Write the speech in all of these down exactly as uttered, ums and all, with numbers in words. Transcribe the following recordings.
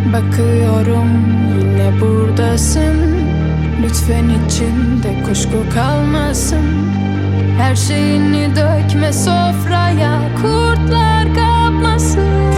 Bakıyorum yine buradasın. Lütfen içinde kuşku kalmasın. Her şeyini dökme sofraya, kurtlar kapmasın.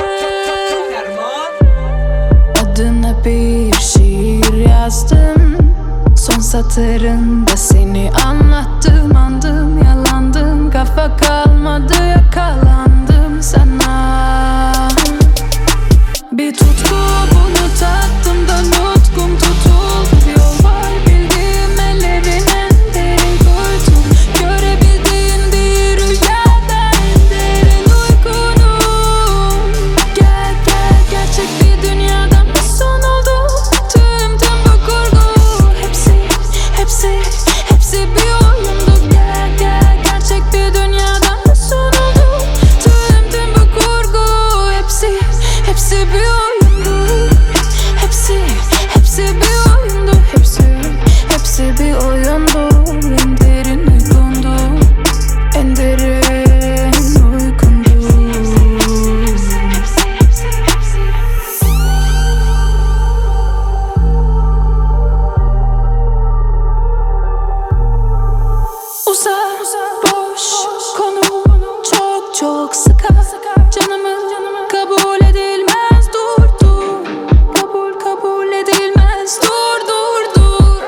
Adına bir şiir yazdım. Son satırında seni anlattım. Andım, yalandım, kafa kalmadı, yakalandım sana. Bir tutku bunu tattım da nutkum tutuldu. Bir yol var bildiğim, ellerin en derin koydum. Görebildiğin bir rüyada en derin uykunum. Gel gel, gerçek bir dünyadan bir son oldu. Tüm tüm bu kurgu, hepsi hepsi hepsi bir oyundu. Gel gel, gerçek bir dünyadan bir son oldu. Tüm tüm bu kurgu, hepsi hepsi bir oyundu. Hepsi, hepsi bir oyundu. Hepsi, hepsi bir oyundu. En derin uykundu. En derin uykundu. Uzak, boş konu, çok çok sıkar canımı. Kabul edilmez, dur dur. Kabul kabul edilmez, dur dur dur.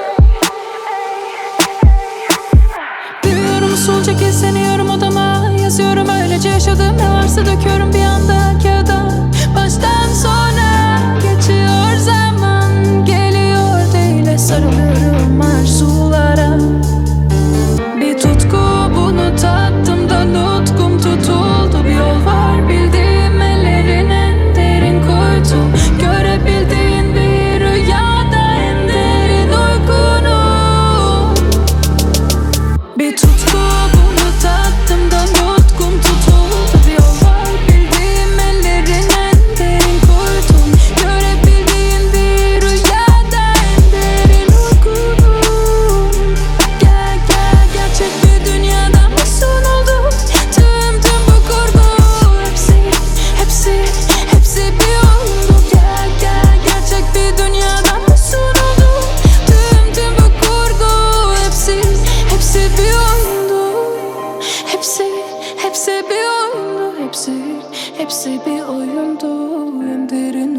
Büyüyorum usulca, kesleniyorum odama. Yazıyorum öylece yaşadığım ne varsa döküyorum bir anda kağıda. Baştan sona geçiyor zaman, geliyor değil, sarılıyorum arzulara. Bir tutku bunu tattım da nutkum tutuldu. Bir yol var bildiğim, ellerin en derin koydum. Görebildiğin bir rüyada en derin uykunum. Bir tutku bunu tattım da nutkum tutuldu. Bir yol var bildiğim, ellerin en derin koydum. Görebildiğin bir rüyada en derin uykunum. Gel gel, gerçek bir dünyadan bir son oldu. Tüm tüm bu kurgu, hepsi hepsi hepsi bir oyundu. Gel gel, gerçek bir dünyadan bir son oldu. Tüm tüm bu kurgu, hepsi hepsi bir oyundu. Hepsi hepsi bir oyundu. Hepsi hepsi bir oyundu. En derin